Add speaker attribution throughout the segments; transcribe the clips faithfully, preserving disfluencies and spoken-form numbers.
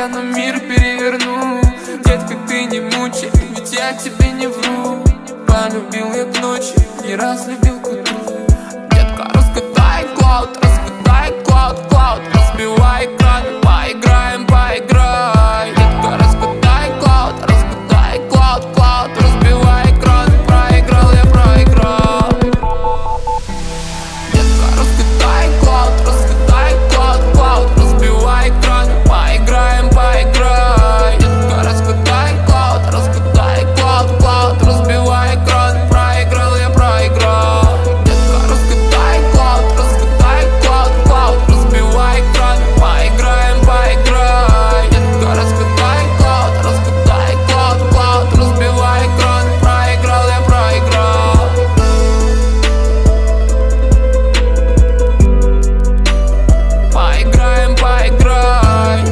Speaker 1: я на мир переверну. Детка, ты не мучай, ведь я тебе не вру. Полюбил я к ночи, не раз любил к утру. Детка, раскатай клауд, раскатай клауд, клауд. Разбивай экран, поиграем, поиграй. Детка, раскатай клауд, раскатай клауд, клауд. Разбивай экран, проиграл я, проиграл. Детка, раскатай клауд, раскатай клауд, клауд. Разбивай экран, поиграем, поиграй. Детка, раскатай клауд, раскатай клауд, клауд. Разбивай экран, проиграл я, проиграл. Детка, раскатай клауд, раскатай клауд, клауд. Разбивай экран, поиграем, поиграй. Детка, раскатай клауд, раскатай клауд, клауд. Разбивай экран, проиграл я, проиграл. Поиграем, поиграй.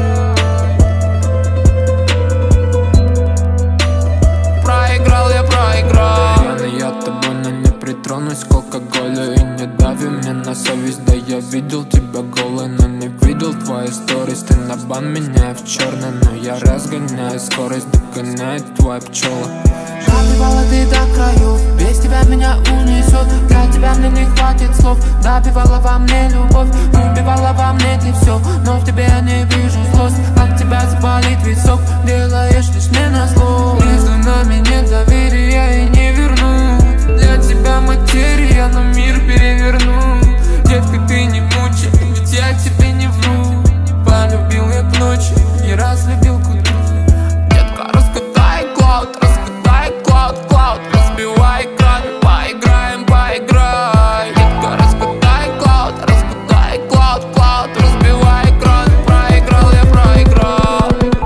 Speaker 1: Проиграл я, проиграл. Пьяный я тобой, но не притронусь к алкоголю. И не дави мне на совесть. Да я видел тебя голой, но не видел твои сторис. Ты на бан меняй в черный, но я разгоняю скорость. Догоняет твоя пчела.
Speaker 2: Добивала ты до краев, без тебя меня унесет. Для тебя мне не хватит слов. Добивала во мне любовь, убивала во мне ты все. Но в тебе я не вижу злость. От тебя заболит висок, делаешь лишь мне назло. Между нами нет доверия и не верну. Для тебя материя, я на мир переверну. Детка, ты не мучай, ведь я тебе не вру. Полюбил я к ночи, не раз любил к утру. Детка, раскатай клауд, раскатай клауд, клауд. Разбивай экран, поиграем, поиграй. Детка, раскатай клауд, раскатай клауд, клауд. Разбивай экран, проиграл я, проиграл.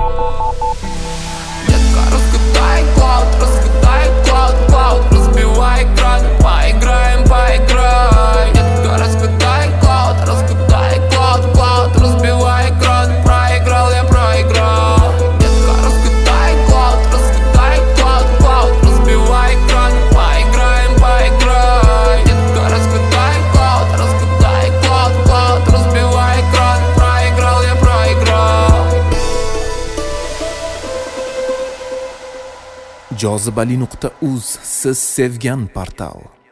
Speaker 2: Детка, раскатай клауд, раскатай клауд, клауд. Разбивай экран, поиграем, поиграй. Детка, раскатай клауд, раскатай клауд, клауд. Разбивай экран, проиграл я, проиграл. Детка, раскатай клауд, раскатай клауд, клауд. Разбивай экран, поиграем, поиграй. Детка, раскатай клауд, раскатай клауд, клауд. Разбивай экран, проиграл я, проиграл.
Speaker 3: jozibali nuqta uz siz sevgan portal.